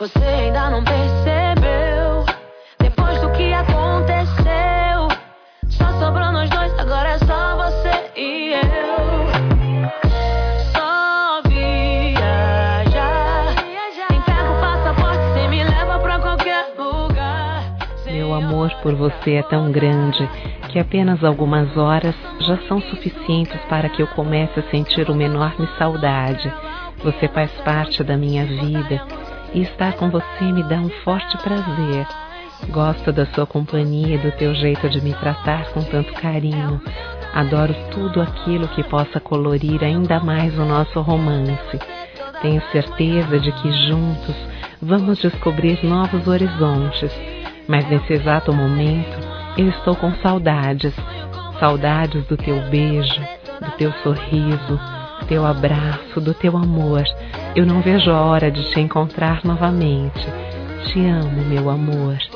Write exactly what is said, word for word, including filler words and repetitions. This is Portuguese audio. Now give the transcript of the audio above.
Você ainda não percebeu, depois do que aconteceu, só sobrou nós dois, agora é só você e eu. Só viajar, nem pega o passaporte, cê me leva pra qualquer lugar. Meu amor por você é tão grande que apenas algumas horas já são suficientes para que eu comece a sentir uma enorme saudade. Você faz parte da minha vida e estar com você me dá um forte prazer. Gosto da sua companhia e do teu jeito de me tratar com tanto carinho. Adoro tudo aquilo que possa colorir ainda mais o nosso romance. Tenho certeza de que juntos vamos descobrir novos horizontes. Mas nesse exato momento eu estou com saudades. Saudades do teu beijo, do teu sorriso, teu abraço, do teu amor. Eu não vejo a hora de te encontrar novamente. Te amo, meu amor.